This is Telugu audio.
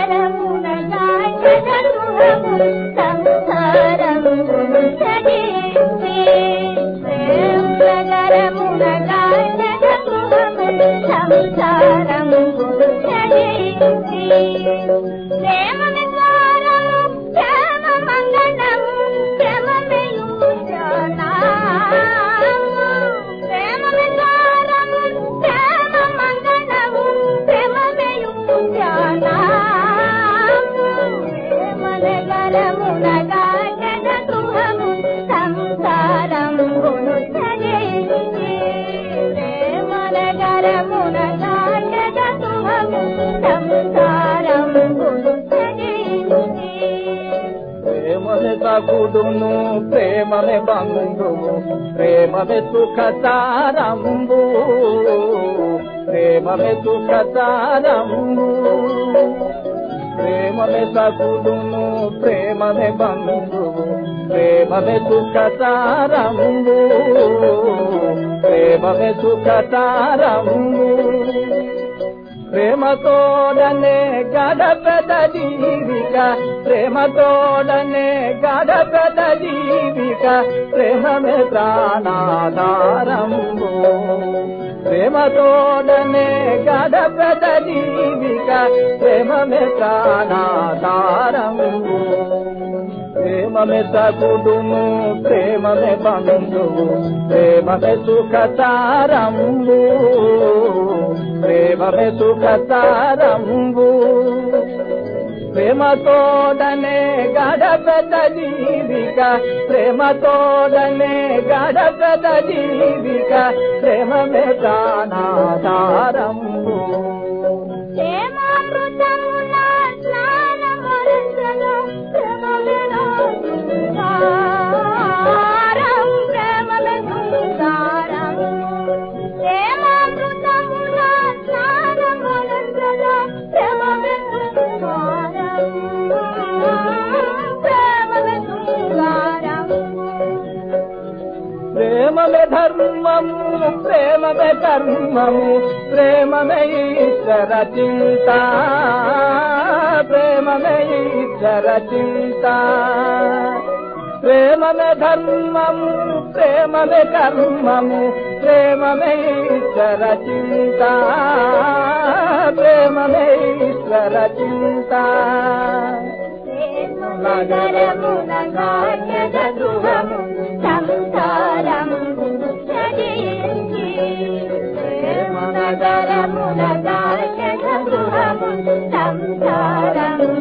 సగుడును ప్రేమమే బంధువు ప్రేమమే సుఖసారంబు ప్రేమమే సుఖసారంబు ప్రేమమే సగుడును ప్రేమమే బంధువు ప్రేమమే సుఖసారంబు ప్రేమమే సుఖసారంబు ప్రేమతోడనే గడపెద జీవిక ప్రేమతోడనే గడపెద జీవిక ప్రేమమే ప్రాణాధారంబు ప్రేమతోడనే గడపెద జీవిక ప్రేమమే ప్రాణాధారంబు ప్రేమమే సగుడును ప్రేమమే బంధువు ప్రేమమే సుఖసారంబు ప్రేమమే సుఖసారంబు ప్రేమతోడనే గడపెద జీవిక ప్రేమతోడనే గడపెద జీవిక ప్రేమమే ప్రాణాధారంబు ప్రేమమే ధర్మము ప్రేమమే కర్మము ప్రేమమే ఈశ్వర చింత ప్రేమమే ఈశ్వర చింత ప్రేమమే ధర్మము ప్రేమమే కర్మము ప్రేమమే ఈశ్వర చింత ప్రేమమే ఈశ్వర చింత నగరమున నాట్యద గృహము సంసారము చరించి ప్రేమ నగరమున నాట్యద గృహము సంసారము